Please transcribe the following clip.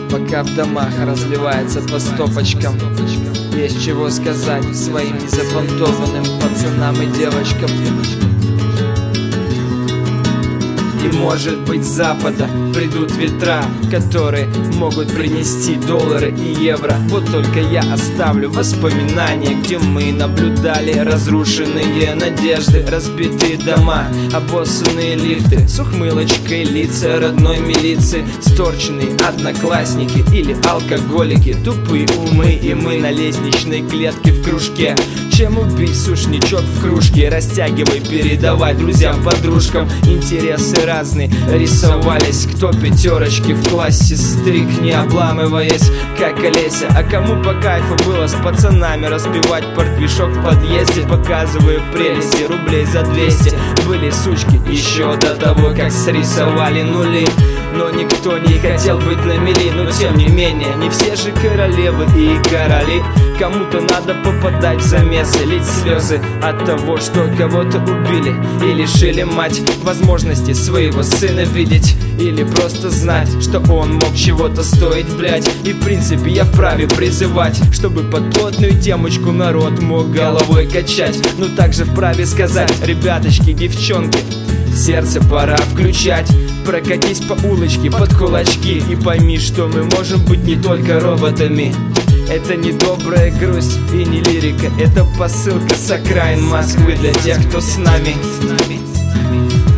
пока в домах разливается по стопочкам. Есть чего сказать своим незапонтованным пацанам и девочкам. И может быть с запада придут ветра, которые могут принести доллары и евро. Вот только я оставлю воспоминания, где мы наблюдали разрушенные надежды, разбитые дома, обоссанные лифты, с ухмылочкой лица родной милиции, сторченные одноклассники или алкоголики, тупые умы и мы на лестничной клетке в кружке. Чем убить сушничок в кружке? Растягивай, передавай друзьям, подружкам. Интересы разные рисовались. Кто пятерочки в классе стриг, не обламываясь, как Олеся. А кому по кайфу было с пацанами распивать портвишок в подъезде, показывая прелести рублей за 200. Были сучки еще до того, как срисовали нули. Но никто не хотел быть на мели. Но тем не менее, не все же королевы и короли. Кому-то надо попадать в замесы, лить слезы от того, что кого-то убили и лишили мать возможности своего сына видеть. Или просто знать, что он мог чего-то стоить, блять. И в принципе я вправе призывать, чтобы под плотную темочку народ мог головой качать. Но также вправе сказать: ребяточки, девчонки, сердце пора включать. Прокатись по улочке под кулачки и пойми, что мы можем быть не только роботами. Это не добрая грусть и не лирика, это посылка с окраин Москвы для тех, кто с нами.